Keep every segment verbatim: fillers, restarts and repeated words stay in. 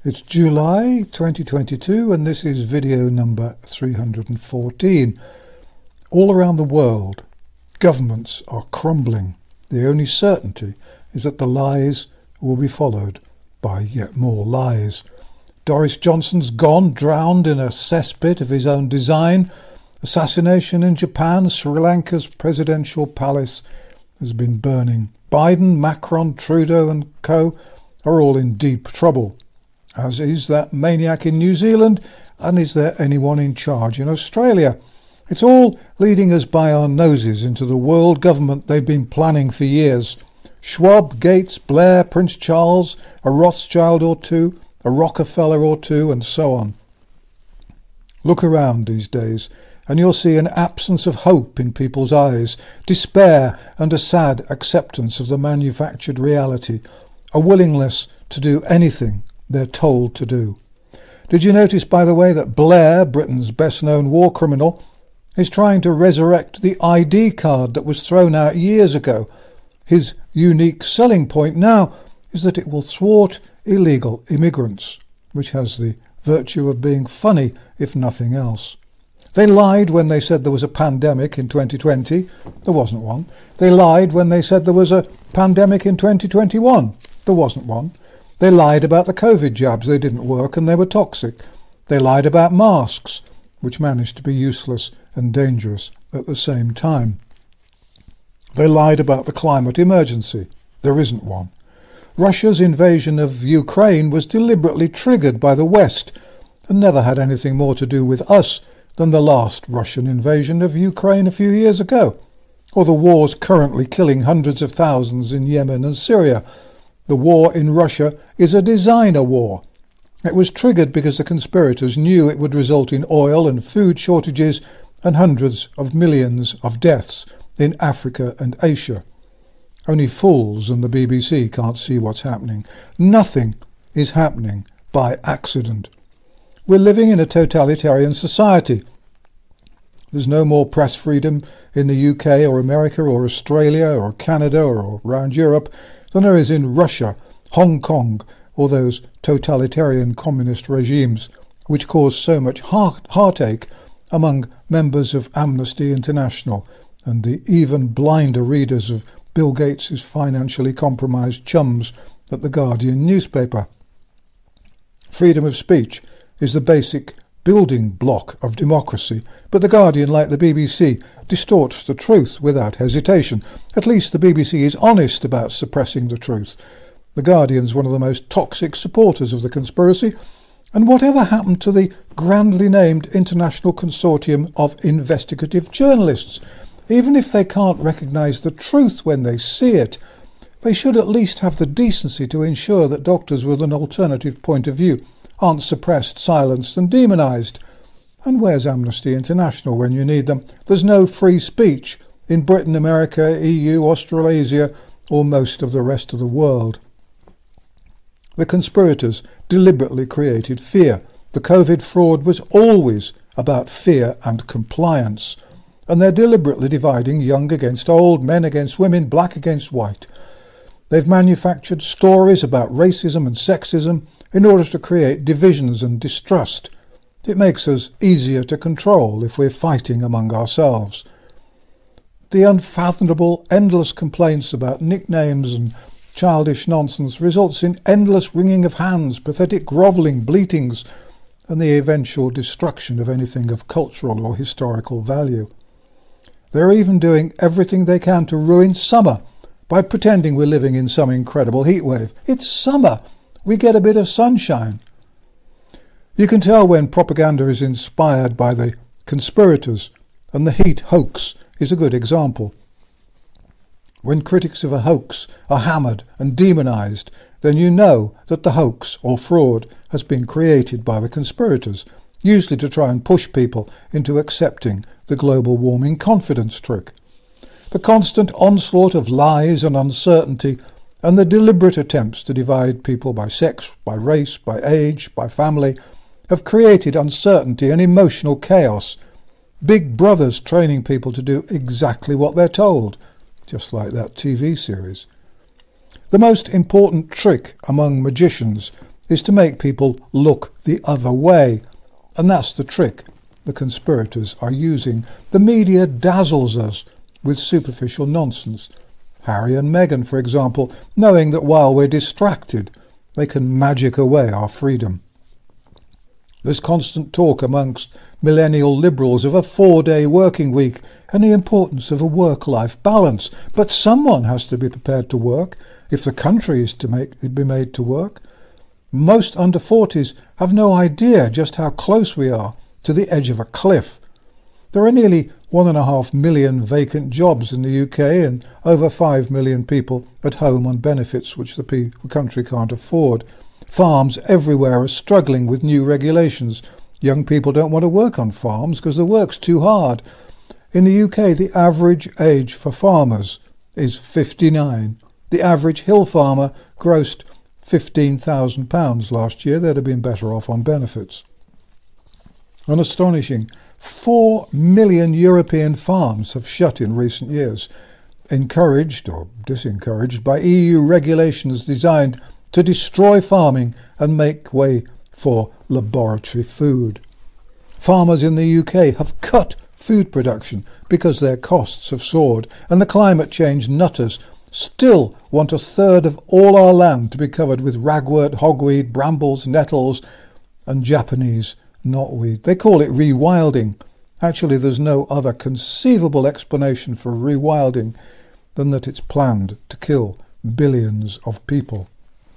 It's July twenty twenty-two and this is video number three hundred fourteen. All around the world, governments are crumbling. The only certainty is that the lies will be followed by yet more lies. Boris Johnson's gone, drowned in a cesspit of his own design. Assassination in Japan, Sri Lanka's presidential palace has been burning. Biden, Macron, Trudeau and co are all in deep trouble, as is that maniac in New Zealand, and is there anyone in charge in Australia? It's all leading us by our noses into the world government they've been planning for years. Schwab, Gates, Blair, Prince Charles, a Rothschild or two, a Rockefeller or two, and so on. Look around these days, and you'll see an absence of hope in people's eyes, despair and a sad acceptance of the manufactured reality, a willingness to do anything they're told to do. Did you notice, by the way, that Blair, Britain's best-known war criminal, is trying to resurrect the I D card that was thrown out years ago? His unique selling point now is that it will thwart illegal immigrants, which has the virtue of being funny, if nothing else. They lied when they said there was a pandemic in twenty twenty. There wasn't one. They lied when they said there was a pandemic in twenty twenty-one. There wasn't one. They lied about the COVID jabs. They didn't work and they were toxic. They lied about masks, which managed to be useless and dangerous at the same time. They lied about the climate emergency. There isn't one. Russia's invasion of Ukraine was deliberately triggered by the West and never had anything more to do with us than the last Russian invasion of Ukraine a few years ago, or the wars currently killing hundreds of thousands in Yemen and Syria. The war in Russia is a designer war. It was triggered because the conspirators knew it would result in oil and food shortages and hundreds of millions of deaths in Africa and Asia. Only fools and the B B C can't see what's happening. Nothing is happening by accident. We're living in a totalitarian society. There's no more press freedom in the U K or America or Australia or Canada or around Europe than there is in Russia, Hong Kong, or those totalitarian communist regimes which cause so much heart heartache among members of Amnesty International and the even blinder readers of Bill Gates' financially compromised chums at the Guardian newspaper. Freedom of speech is the basic building block of democracy, but the Guardian, like the B B C, distorts the truth without hesitation. At least the B B C is honest about suppressing the truth. The Guardian's one of the most toxic supporters of the conspiracy, and whatever happened to the grandly named International Consortium of Investigative Journalists? Even if they can't recognise the truth when they see it, they should at least have the decency to ensure that doctors with an alternative point of view aren't suppressed, silenced and demonised. And where's Amnesty International when you need them? There's no free speech in Britain, America, E U, Australasia or most of the rest of the world. The conspirators deliberately created fear. The COVID fraud was always about fear and compliance. And they're deliberately dividing young against old, men against women, black against white. They've manufactured stories about racism and sexism in order to create divisions and distrust. It makes us easier to control if we're fighting among ourselves. The unfathomable, endless complaints about nicknames and childish nonsense results in endless wringing of hands, pathetic grovelling, bleatings, and the eventual destruction of anything of cultural or historical value. They're even doing everything they can to ruin summer by pretending we're living in some incredible heatwave. It's summer. We get a bit of sunshine. You can tell when propaganda is inspired by the conspirators, and the heat hoax is a good example. When critics of a hoax are hammered and demonised, then you know that the hoax or fraud has been created by the conspirators, usually to try and push people into accepting the global warming confidence trick. The constant onslaught of lies and uncertainty and the deliberate attempts to divide people by sex, by race, by age, by family have created uncertainty and emotional chaos. Big Brother's training people to do exactly what they're told, just like that T V series. The most important trick among magicians is to make people look the other way. And that's the trick the conspirators are using. The media dazzles us with superficial nonsense. Harry and Meghan, for example, knowing that while we're distracted, they can magic away our freedom. There's constant talk amongst millennial liberals of a four-day working week and the importance of a work-life balance. But someone has to be prepared to work if the country is to make, be made to work. Most under forties have no idea just how close we are to the edge of a cliff. There are nearly one and a half million vacant jobs in the U K and over five million people at home on benefits which the pe- country can't afford. Farms everywhere are struggling with new regulations. Young people don't want to work on farms because the work's too hard. In the U K, the average age for farmers is fifty-nine. The average hill farmer grossed fifteen thousand pounds last year. They'd have been better off on benefits. An astonishing four million European farms have shut in recent years, encouraged or disencouraged by E U regulations designed to destroy farming and make way for laboratory food. Farmers in the U K have cut food production because their costs have soared, and the climate change nutters still want a third of all our land to be covered with ragwort, hogweed, brambles, nettles and Japanese knotweed. They call it rewilding. Actually, there's no other conceivable explanation for rewilding than that it's planned to kill billions of people.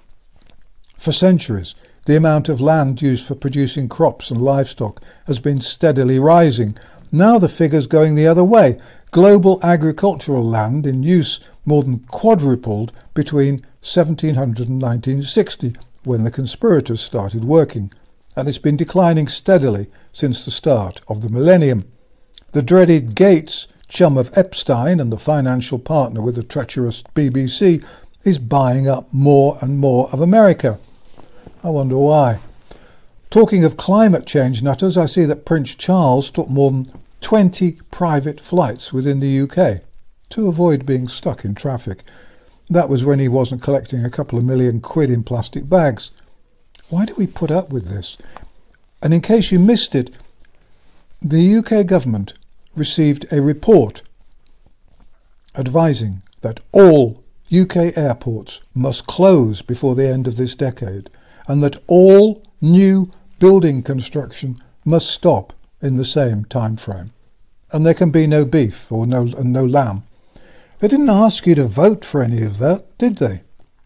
For centuries, the amount of land used for producing crops and livestock has been steadily rising. Now the figure's going the other way. Global agricultural land in use more than quadrupled between seventeen hundred and nineteen sixty, when the conspirators started working, and it's been declining steadily since the start of the millennium. The dreaded Gates, chum of Epstein and the financial partner with the treacherous B B C, is buying up more and more of America. I wonder why. Talking of climate change nutters, I see that Prince Charles took more than twenty private flights within the U K to avoid being stuck in traffic. That was when he wasn't collecting a couple of million quid in plastic bags. Why do we put up with this? And in case you missed it, the U K government received a report advising that all U K airports must close before the end of this decade, and that all new building construction must stop in the same time frame. And there can be no beef or no, and no lamb. They didn't ask you to vote for any of that, did they?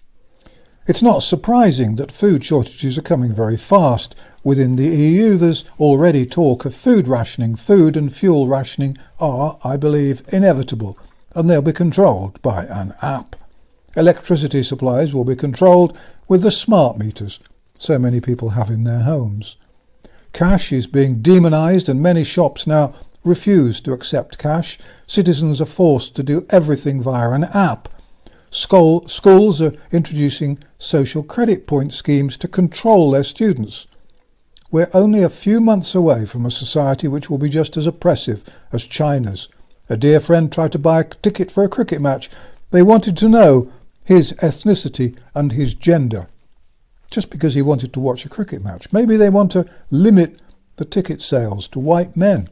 It's not surprising that food shortages are coming very fast. Within the E U, there's already talk of food rationing. Food and fuel rationing are, I believe, inevitable, and they'll be controlled by an app. Electricity supplies will be controlled with the smart meters so many people have in their homes. Cash is being demonised, and many shops now refuse to accept cash. Citizens are forced to do everything via an app. School, schools are introducing social credit point schemes to control their students. We're only a few months away from a society which will be just as oppressive as China's. A dear friend tried to buy a ticket for a cricket match. They wanted to know his ethnicity and his gender, just because he wanted to watch a cricket match. Maybe they want to limit the ticket sales to white men.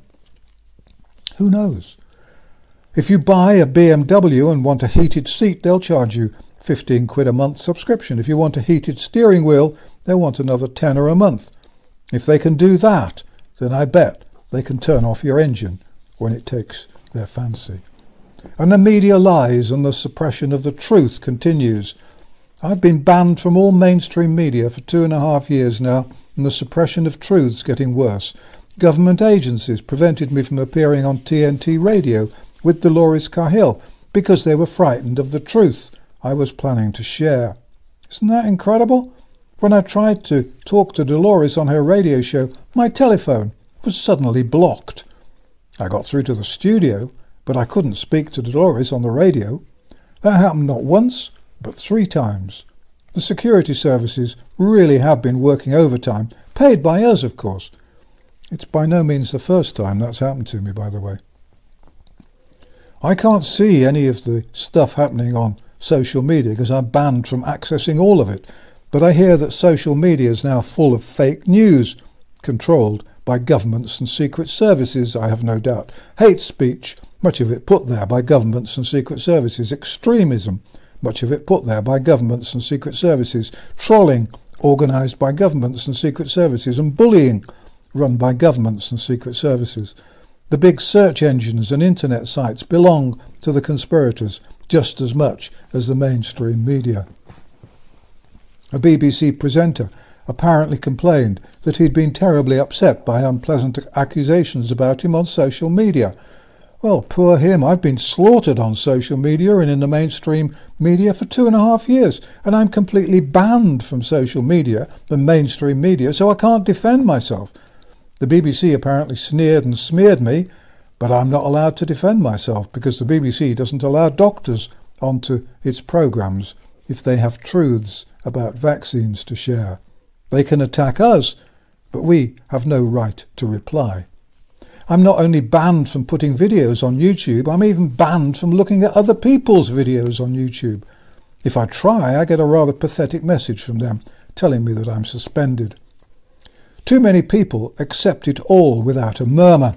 Who knows? If you buy a B M W and want a heated seat, they'll charge you fifteen quid a month subscription. If you want a heated steering wheel, they'll want another tenner a month. If they can do that, then I bet they can turn off your engine when it takes their fancy. And the media lies and the suppression of the truth continues. I've been banned from all mainstream media for two and a half years now, and the suppression of truth's getting worse. Government agencies prevented me from appearing on T N T radio with Dolores Cahill because they were frightened of the truth I was planning to share. Isn't that incredible? When I tried to talk to Dolores on her radio show, my telephone was suddenly blocked. I got through to the studio, but I couldn't speak to Dolores on the radio. That happened not once, but three times. The security services really have been working overtime, paid by us, of course. It's by no means the first time that's happened to me, by the way. I can't see any of the stuff happening on social media because I'm banned from accessing all of it. But I hear that social media is now full of fake news, controlled by governments and secret services, I have no doubt. Hate speech, much of it put there by governments and secret services. Extremism, much of it put there by governments and secret services. Trolling, organised by governments and secret services. And bullying, run by governments and secret services. The big search engines and internet sites belong to the conspirators just as much as the mainstream media. A B B C presenter apparently complained that he'd been terribly upset by unpleasant accusations about him on social media. Well, poor him. I've been slaughtered on social media and in the mainstream media for two and a half years, and I'm completely banned from social media, the mainstream media, so I can't defend myself. The B B C apparently sneered and smeared me, but I'm not allowed to defend myself because the B B C doesn't allow doctors onto its programmes if they have truths about vaccines to share. They can attack us, but we have no right to reply. I'm not only banned from putting videos on YouTube, I'm even banned from looking at other people's videos on YouTube. If I try, I get a rather pathetic message from them telling me that I'm suspended. Too many people accept it all without a murmur,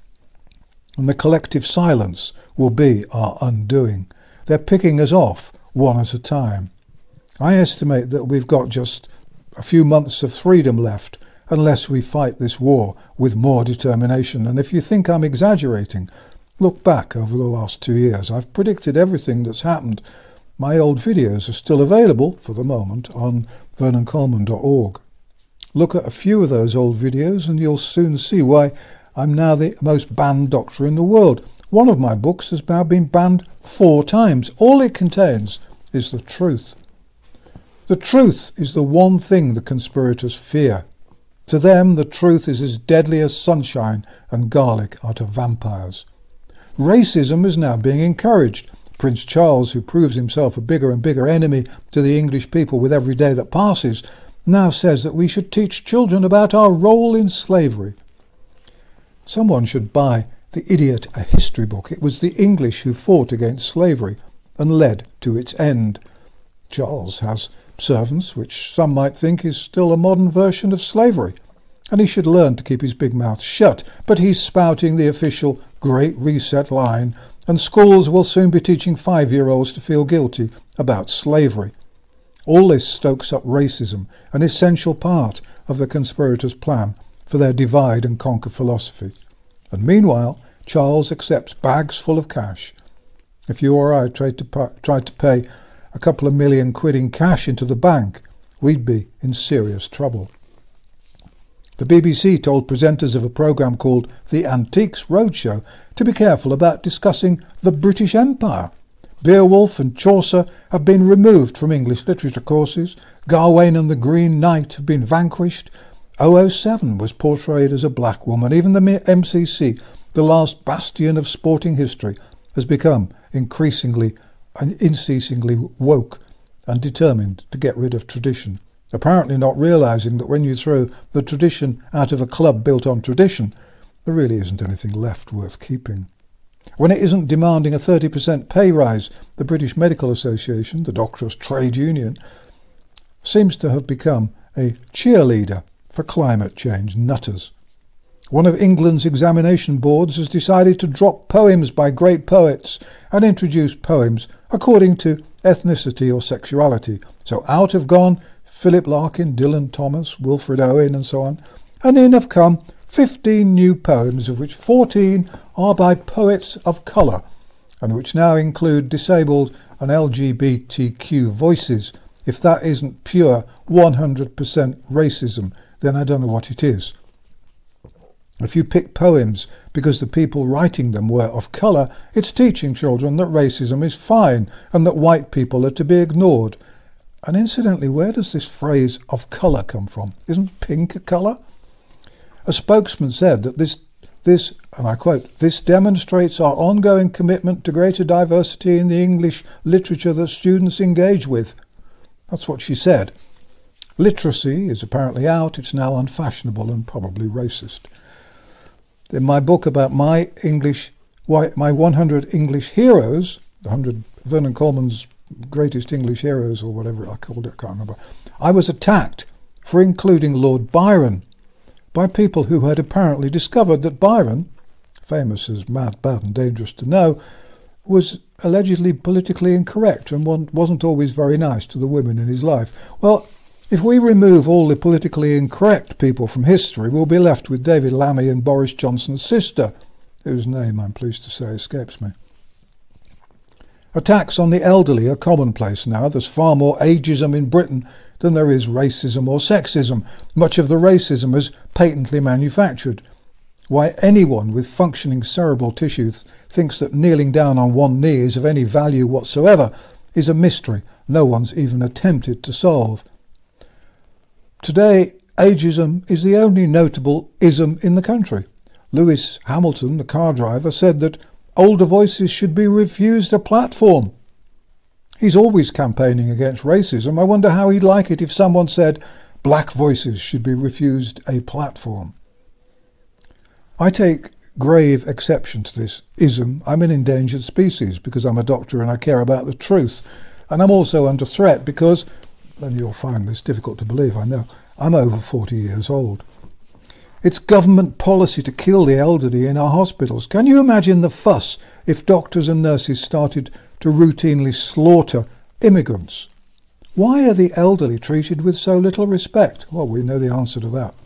and the collective silence will be our undoing. They're picking us off one at a time. I estimate that we've got just a few months of freedom left unless we fight this war with more determination. And if you think I'm exaggerating, look back over the last two years. I've predicted everything that's happened. My old videos are still available for the moment on vernon coleman dot org. Look at a few of those old videos and you'll soon see why I'm now the most banned doctor in the world. One of my books has now been banned four times. All it contains is the truth. The truth is the one thing the conspirators fear. To them, the truth is as deadly as sunshine and garlic are to vampires. Racism is now being encouraged. Prince Charles, who proves himself a bigger and bigger enemy to the English people with every day that passes, now says that we should teach children about our role in slavery. Someone should buy The Idiot a History book. It was the English who fought against slavery and led to its end. Charles has servants, which some might think is still a modern version of slavery, and he should learn to keep his big mouth shut, but he's spouting the official Great Reset line, and schools will soon be teaching five-year-olds to feel guilty about slavery. All this stokes up racism, an essential part of the conspirators' plan for their divide and conquer philosophy. And meanwhile, Charles accepts bags full of cash. If you or I tried to, tried to pay a couple of million quid in cash into the bank, we'd be in serious trouble. The B B C told presenters of a programme called The Antiques Roadshow to be careful about discussing the British Empire. Beowulf and Chaucer have been removed from English literature courses. Gawain and the Green Knight have been vanquished. double oh seven was portrayed as a black woman. Even the M C C, the last bastion of sporting history, has become increasingly and unceasingly woke and determined to get rid of tradition, apparently not realising that when you throw the tradition out of a club built on tradition, there really isn't anything left worth keeping. When it isn't demanding a thirty percent pay rise, the British Medical Association, the doctors' trade union, seems to have become a cheerleader for climate change nutters. One of England's examination boards has decided to drop poems by great poets and introduce poems according to ethnicity or sexuality. So out have gone Philip Larkin, Dylan Thomas, Wilfred Owen and so on, and in have come fifteen new poems, of which fourteen are by poets of colour, and which now include disabled and L G B T Q voices. If that isn't pure one hundred percent racism, then I don't know what it is. If you pick poems because the people writing them were of colour, it's teaching children that racism is fine and that white people are to be ignored. And incidentally, where does this phrase of colour come from? Isn't pink a colour? A spokesman said that this, this, and I quote, "This demonstrates our ongoing commitment to greater diversity in the English literature that students engage with." That's what she said. Literacy is apparently out, it's now unfashionable and probably racist. In my book about my English, my one hundred English heroes, one hundred Vernon Coleman's greatest English heroes or whatever I called it, I can't remember. I was attacked for including Lord Byron by people who had apparently discovered that Byron, famous as mad, bad and dangerous to know, was allegedly politically incorrect and wasn't always very nice to the women in his life. Well, if we remove all the politically incorrect people from history, we'll be left with David Lammy and Boris Johnson's sister, whose name, I'm pleased to say, escapes me. Attacks on the elderly are commonplace now. There's far more ageism in Britain than there is racism or sexism. Much of the racism is patently manufactured. Why anyone with functioning cerebral tissue th- thinks that kneeling down on one knee is of any value whatsoever is a mystery no one's even attempted to solve. Today, ageism is the only notable ism in the country. Lewis Hamilton, the car driver, said that older voices should be refused a platform. He's always campaigning against racism. I wonder how he'd like it if someone said black voices should be refused a platform. I take grave exception to this ism. I'm an endangered species because I'm a doctor and I care about the truth. And I'm also under threat because, and you'll find this difficult to believe, I know, I'm over forty years old. It's government policy to kill the elderly in our hospitals. Can you imagine the fuss if doctors and nurses started to routinely slaughter immigrants? Why are the elderly treated with so little respect? Well, we know the answer to that.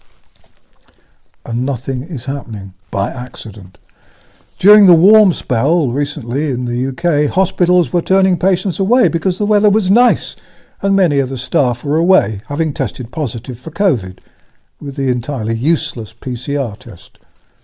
And nothing is happening by accident. During the warm spell recently in the U K, hospitals were turning patients away because the weather was nice and many of the staff were away, having tested positive for COVID, with the entirely useless P C R test.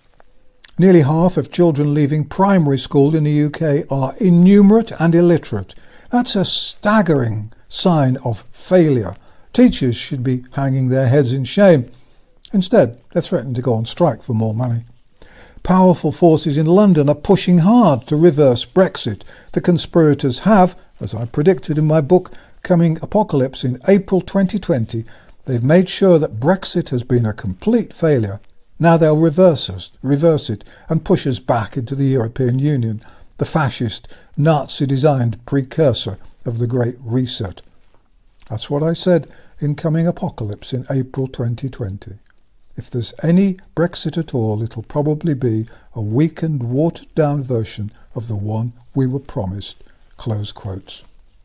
Nearly half of children leaving primary school in the U K are innumerate and illiterate. That's a staggering sign of failure. Teachers should be hanging their heads in shame. Instead, they're threatening to go on strike for more money. Powerful forces in London are pushing hard to reverse Brexit. The conspirators have, as I predicted in my book, Coming Apocalypse in April twenty twenty, they've made sure that Brexit has been a complete failure. Now they'll reverse us, reverse it and push us back into the European Union, the fascist, Nazi-designed precursor of the Great Reset. That's what I said in Coming Apocalypse in April twenty twenty. If there's any Brexit at all, it'll probably be a weakened, watered-down version of the one we were promised. Close quotes.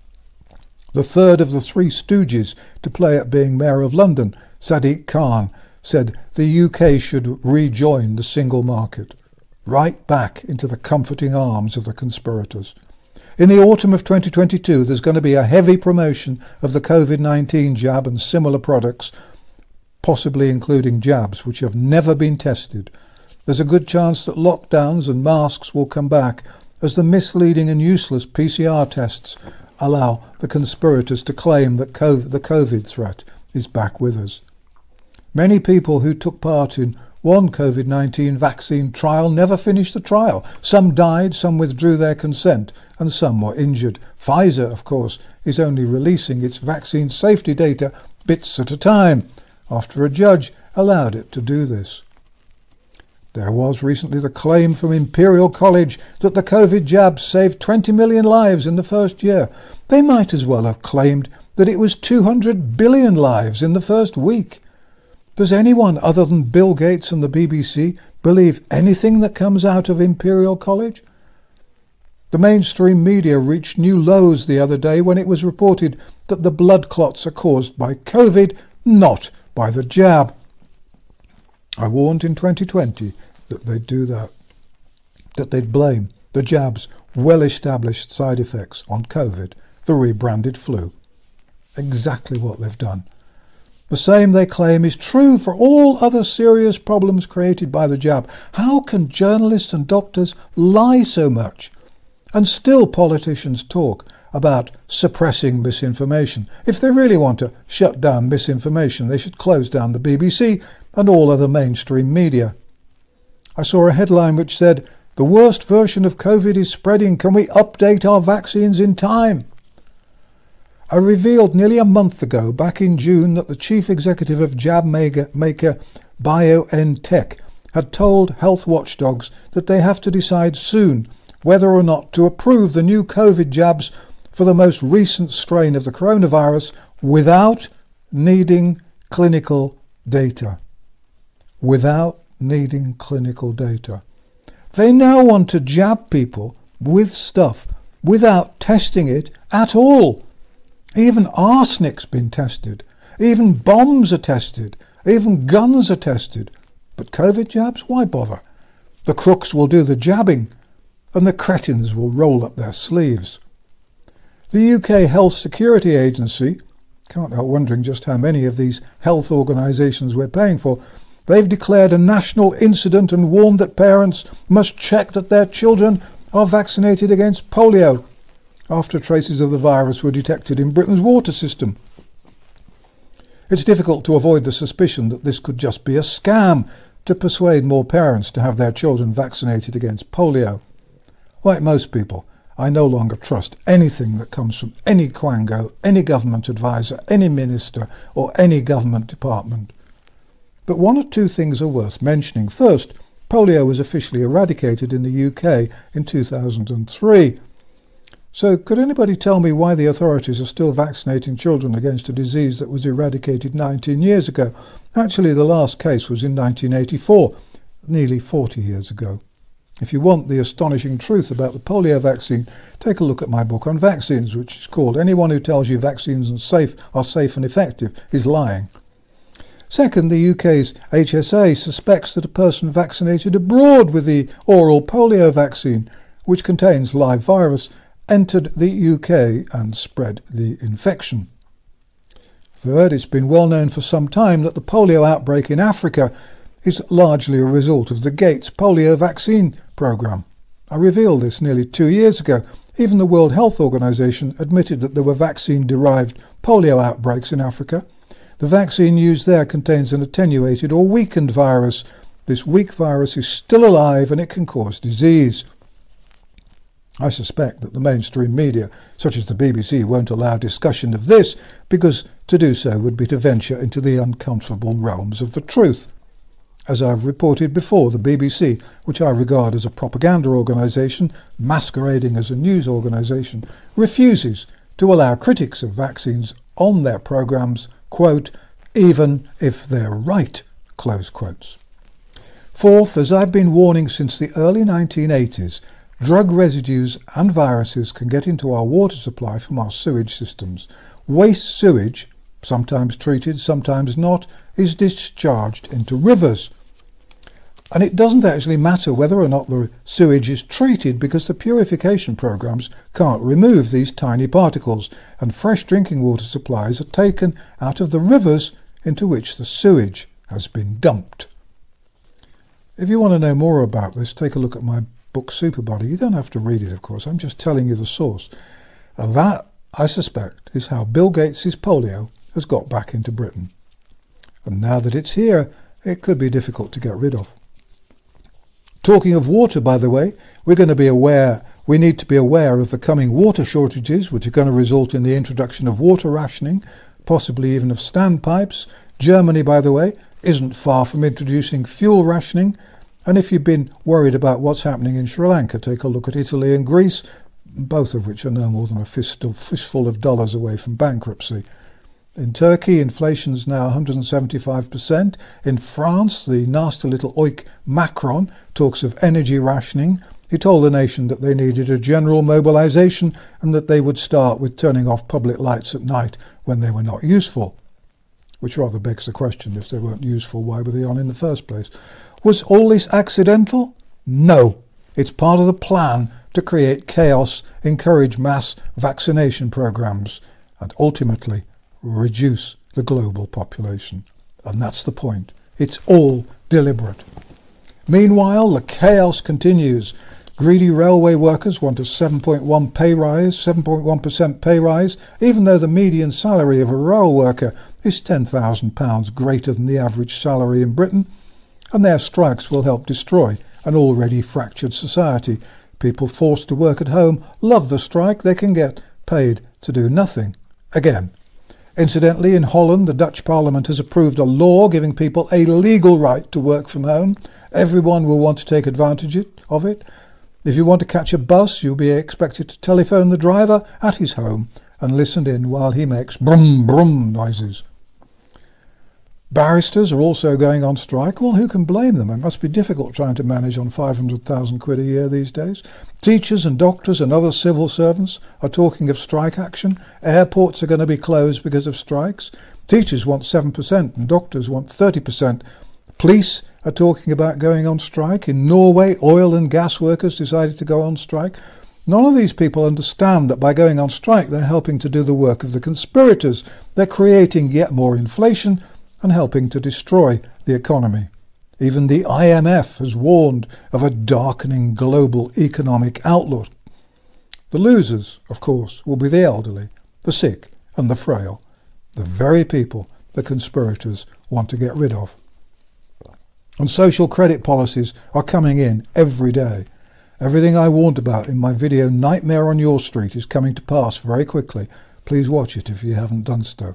The third of the three stooges to play at being Mayor of London, Sadiq Khan, said the U K should rejoin the single market, right back into the comforting arms of the conspirators. In the autumn of twenty twenty-two, there's going to be a heavy promotion of the COVID nineteen jab and similar products, possibly including jabs which have never been tested. There's a good chance that lockdowns and masks will come back as the misleading and useless P C R tests allow the conspirators to claim that COVID, the COVID threat is back with us. Many people who took part in one COVID nineteen vaccine trial never finished the trial. Some died, some withdrew their consent, and some were injured. Pfizer, of course, is only releasing its vaccine safety data bits at a time, after a judge allowed it to do this. There was recently the claim from Imperial College that the COVID jab saved twenty million lives in the first year. They might as well have claimed that it was two hundred billion lives in the first week. Does anyone other than Bill Gates and the B B C believe anything that comes out of Imperial College? The mainstream media reached new lows the other day when it was reported that the blood clots are caused by COVID, not by the jab. I warned in twenty twenty that they'd do that, that they'd blame the jab's well-established side effects on COVID, the rebranded flu. Exactly what they've done. The same they claim is true for all other serious problems created by the jab. How can journalists and doctors lie so much? And still politicians talk about suppressing misinformation. If they really want to shut down misinformation, they should close down the B B C and all other mainstream media. I saw a headline which said, "The worst version of COVID is spreading. Can we update our vaccines in time?" I revealed nearly a month ago, back in June, that the chief executive of jab maker, maker BioNTech had told health watchdogs that they have to decide soon whether or not to approve the new COVID jabs for the most recent strain of the coronavirus without needing clinical data. Without needing clinical data. They now want to jab people with stuff without testing it at all. Even arsenic's been tested. Even bombs are tested. Even guns are tested. But COVID jabs? Why bother? The crooks will do the jabbing and the cretins will roll up their sleeves. The U K Health Security Agency, can't help wondering just how many of these health organisations we're paying for, they've declared a national incident and warned that parents must check that their children are vaccinated against polio after traces of the virus were detected in Britain's water system. It's difficult to avoid the suspicion that this could just be a scam to persuade more parents to have their children vaccinated against polio. Like most people, I no longer trust anything that comes from any quango, any government advisor, any minister or any government department. But one or two things are worth mentioning. First, polio was officially eradicated in the U K in two thousand three. So could anybody tell me why the authorities are still vaccinating children against a disease that was eradicated nineteen years ago? Actually, the last case was in nineteen eighty-four, nearly forty years ago. If you want the astonishing truth about the polio vaccine, take a look at my book on vaccines, which is called Anyone Who Tells You Vaccines are Safe, are safe and Effective is Lying. Second, the U K's H S A suspects that a person vaccinated abroad with the oral polio vaccine, which contains live virus, entered the U K and spread the infection. Third, it's been well known for some time that the polio outbreak in Africa is largely a result of the Gates polio vaccine programme. I revealed this nearly two years ago. Even the World Health Organization admitted that there were vaccine-derived polio outbreaks in Africa. The vaccine used there contains an attenuated or weakened virus. This weak virus is still alive and it can cause disease. I suspect that the mainstream media, such as the B B C, won't allow discussion of this because to do so would be to venture into the uncomfortable realms of the truth. As I've reported before, the B B C, which I regard as a propaganda organisation masquerading as a news organisation, refuses to allow critics of vaccines on their programmes, quote, even if they're right, close quotes. Fourth, as I've been warning since the early nineteen eighties, drug residues and viruses can get into our water supply from our sewage systems. Waste sewage, sometimes treated, sometimes not, is discharged into rivers. And it doesn't actually matter whether or not the sewage is treated because the purification programs can't remove these tiny particles, and fresh drinking water supplies are taken out of the rivers into which the sewage has been dumped. If you want to know more about this, take a look at my book Superbody. You don't have to read it, of course. I'm just telling you the source. And that, I suspect, is how Bill Gates' polio has got back into Britain. And now that it's here, it could be difficult to get rid of. Talking of water, by the way, we're going to be aware, we need to be aware of the coming water shortages, which are going to result in the introduction of water rationing, possibly even of standpipes. Germany, by the way, isn't far from introducing fuel rationing. And if you've been worried about what's happening in Sri Lanka, take a look at Italy and Greece, both of which are no more than a fistful, fistful of dollars away from bankruptcy. In Turkey, inflation's now one hundred seventy-five percent. In France, the nasty little oik Macron talks of energy rationing. He told the nation that they needed a general mobilisation and that they would start with turning off public lights at night when they were not useful. Which rather begs the question, if they weren't useful, why were they on in the first place? Was all this accidental? No. It's part of the plan to create chaos, encourage mass vaccination programs, and ultimately reduce the global population. And that's the point. It's all deliberate. Meanwhile, the chaos continues. Greedy railway workers want a seven point one pay rise, seven point one percent pay rise, even though the median salary of a rail worker is ten thousand pounds greater than the average salary in Britain. And their strikes will help destroy an already fractured society. People forced to work at home love the strike. They can get paid to do nothing. Again. Incidentally, in Holland, the Dutch Parliament has approved a law giving people a legal right to work from home. Everyone will want to take advantage of it. If you want to catch a bus, you'll be expected to telephone the driver at his home and listen in while he makes brum brum noises. Barristers are also going on strike. Well, who can blame them? It must be difficult trying to manage on five hundred thousand quid a year these days. Teachers and doctors and other civil servants are talking of strike action. Airports are going to be closed because of strikes. Teachers want seven percent and doctors want thirty percent. Police are talking about going on strike. In Norway, oil and gas workers decided to go on strike. None of these people understand that by going on strike, they're helping to do the work of the conspirators. They're creating yet more inflation and helping to destroy the economy. Even the I M F has warned of a darkening global economic outlook. The losers, of course, will be the elderly, the sick and the frail, the very people the conspirators want to get rid of. And social credit policies are coming in every day. Everything I warned about in my video Nightmare on Your Street is coming to pass very quickly. Please watch it if you haven't done so.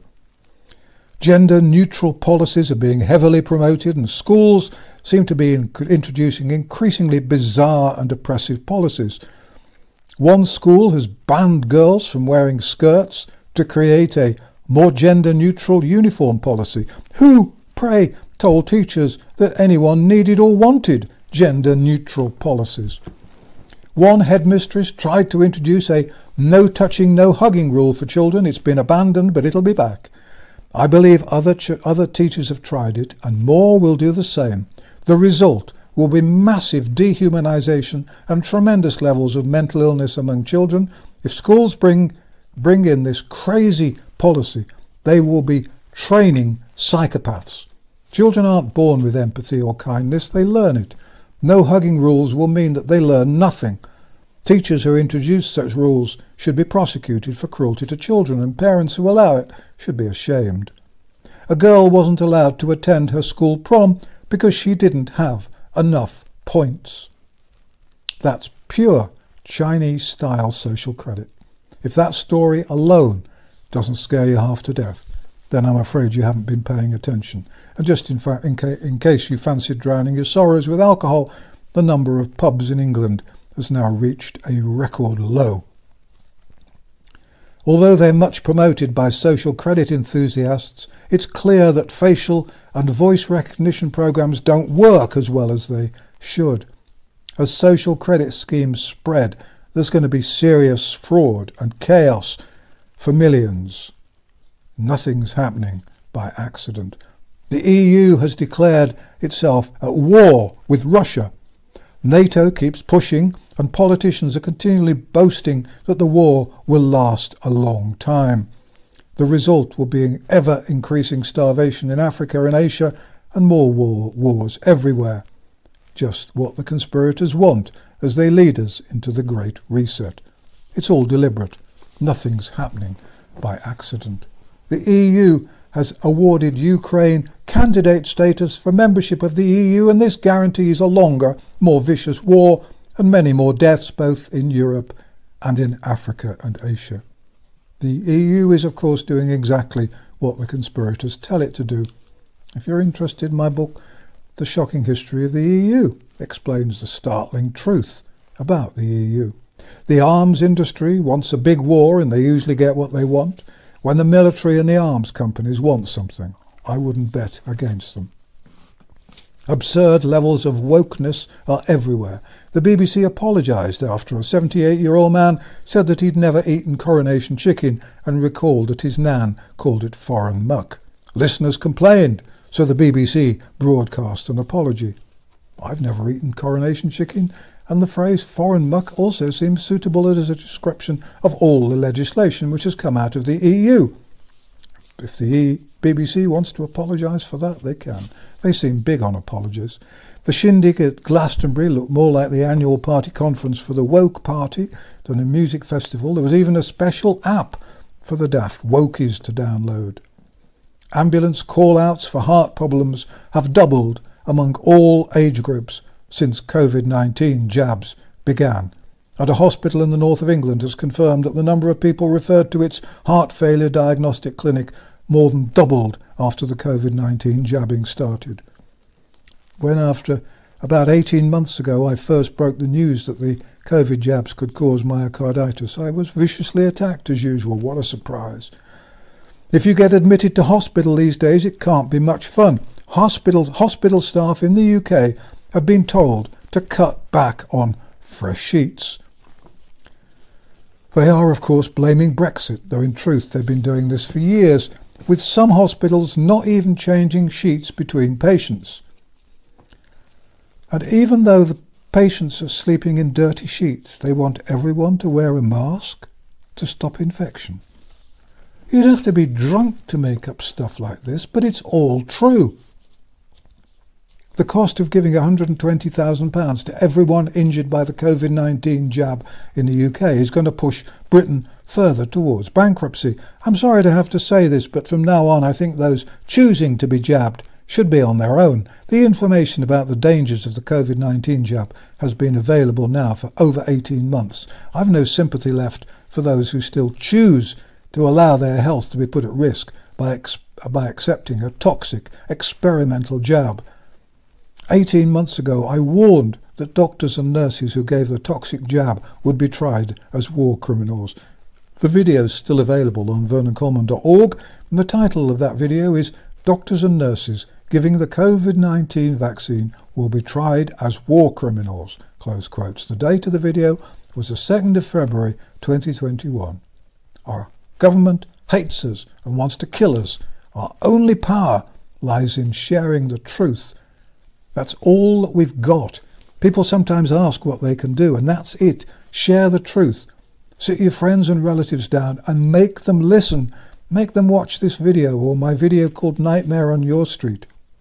Gender-neutral policies are being heavily promoted, and schools seem to be in- introducing increasingly bizarre and oppressive policies. One school has banned girls from wearing skirts to create a more gender-neutral uniform policy. Who, pray, told teachers that anyone needed or wanted gender-neutral policies? One headmistress tried to introduce a no-touching, no-hugging rule for children. It's been abandoned, but it'll be back. I believe other ch- other teachers have tried it, and more will do the same. The result will be massive dehumanization and tremendous levels of mental illness among children. If schools bring bring in this crazy policy, they will be training psychopaths. Children aren't born with empathy or kindness, they learn it. No hugging rules will mean that they learn nothing. Teachers who introduce such rules should be prosecuted for cruelty to children, and parents who allow it should be ashamed. A girl wasn't allowed to attend her school prom because she didn't have enough points. That's pure Chinese-style social credit. If that story alone doesn't scare you half to death, then I'm afraid you haven't been paying attention. And just in, fa- in, ca- in case you fancied drowning your sorrows with alcohol, the number of pubs in England has now reached a record low. Although they're much promoted by social credit enthusiasts, it's clear that facial and voice recognition programs don't work as well as they should. As social credit schemes spread, there's going to be serious fraud and chaos for millions. Nothing's happening by accident. The E U has declared itself at war with Russia. NATO keeps pushing, and politicians are continually boasting that the war will last a long time. The result will be ever-increasing starvation in Africa and Asia, and more war, wars everywhere. Just what the conspirators want as they lead us into the Great Reset. It's all deliberate. Nothing's happening by accident. The E U has awarded Ukraine candidate status for membership of the E U, and this guarantees a longer, more vicious war and many more deaths both in Europe and in Africa and Asia. The E U is, of course, doing exactly what the conspirators tell it to do. If you're interested in my book, The Shocking History of the E U, explains the startling truth about the E U. The arms industry wants a big war, and they usually get what they want. When the military and the arms companies want something, I wouldn't bet against them. Absurd levels of wokeness are everywhere. The B B C apologised after a seventy-eight-year-old man said that he'd never eaten coronation chicken and recalled that his nan called it foreign muck. Listeners complained, so the B B C broadcast an apology. I've never eaten coronation chicken, and the phrase foreign muck also seems suitable as a description of all the legislation which has come out of the E U. If the B B C wants to apologise for that, they can. They seem big on apologies. The shindig at Glastonbury looked more like the annual party conference for the Woke Party than a music festival. There was even a special app for the daft wokies to download. Ambulance call-outs for heart problems have doubled among all age groups since COVID nineteen jabs began. And a hospital in the north of England has confirmed that the number of people referred to its heart failure diagnostic clinic more than doubled after the COVID nineteen jabbing started. When after about eighteen months ago I first broke the news that the COVID jabs could cause myocarditis, I was viciously attacked as usual. What a surprise. If you get admitted to hospital these days, it can't be much fun. Hospital, hospital staff in the U K have been told to cut back on fresh sheets. They are, of course, blaming Brexit, though in truth they've been doing this for years, with some hospitals not even changing sheets between patients. And even though the patients are sleeping in dirty sheets, they want everyone to wear a mask to stop infection. You'd have to be drunk to make up stuff like this, but it's all true. The cost of giving one hundred twenty thousand pounds to everyone injured by the COVID nineteen jab in the U K is going to push Britain further towards bankruptcy. I'm sorry to have to say this, but from now on I think those choosing to be jabbed should be on their own. The information about the dangers of the COVID nineteen jab has been available now for over eighteen months. I've no sympathy left for those who still choose to allow their health to be put at risk by, ex- by accepting a toxic experimental jab. eighteen months ago I warned that doctors and nurses who gave the toxic jab would be tried as war criminals. The video is still available on vernon coleman dot org, and the title of that video is Doctors and Nurses Giving the COVID nineteen Vaccine Will Be Tried as War Criminals, close quotes. The date of the video was the second of February twenty twenty-one. Our government hates us and wants to kill us. Our only power lies in sharing the truth. That's all that we've got. People sometimes ask what they can do, and that's it. Share the truth. Sit your friends and relatives down and make them listen. Make them watch this video or my video called Nightmare on Your Street.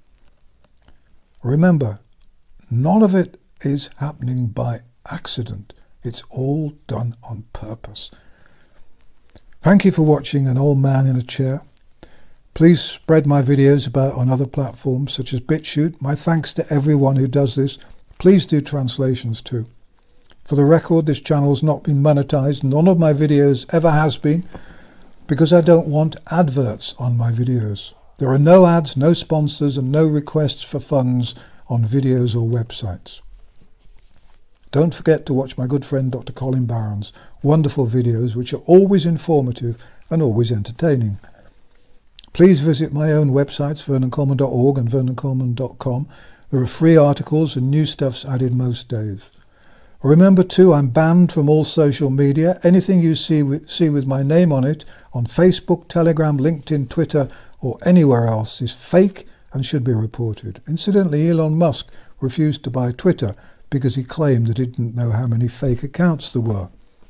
Remember, none of it is happening by accident. It's all done on purpose. Thank you for watching An Old Man in a Chair. Please spread my videos about on other platforms such as BitChute. My thanks to everyone who does this. Please do translations too. For the record, this channel has not been monetized. None of my videos ever has been, because I don't want adverts on my videos. There are no ads, no sponsors, and no requests for funds on videos or websites. Don't forget to watch my good friend Doctor Colin Barron's wonderful videos, which are always informative and always entertaining. Please visit my own websites, vernon coleman dot org and vernon coleman dot com. There are free articles and new stuffs added most days. Remember too, I'm banned from all social media. Anything you see with, see with my name on it, on Facebook, Telegram, LinkedIn, Twitter, or anywhere else, is fake and should be reported. Incidentally, Elon Musk refused to buy Twitter because he claimed that he didn't know how many fake accounts there were.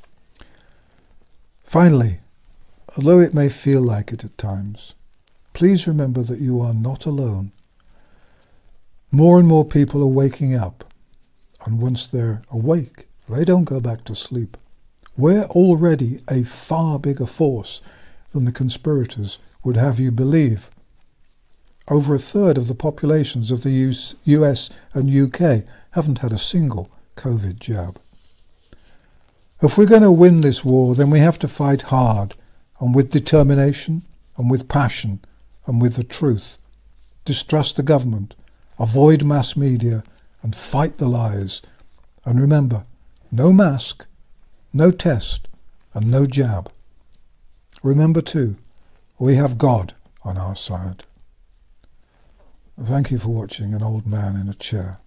Finally, although it may feel like it at times, please remember that you are not alone. More and more people are waking up, and once they're awake, they don't go back to sleep. We're already a far bigger force than the conspirators would have you believe. Over a third of the populations of the U S and U K haven't had a single COVID jab. If we're going to win this war, then we have to fight hard, and with determination, and with passion, and with the truth. Distrust the government, avoid mass media, and fight the lies. And remember, no mask, no test, and no jab. Remember too, we have God on our side. Thank you for watching An Old Man in a Chair.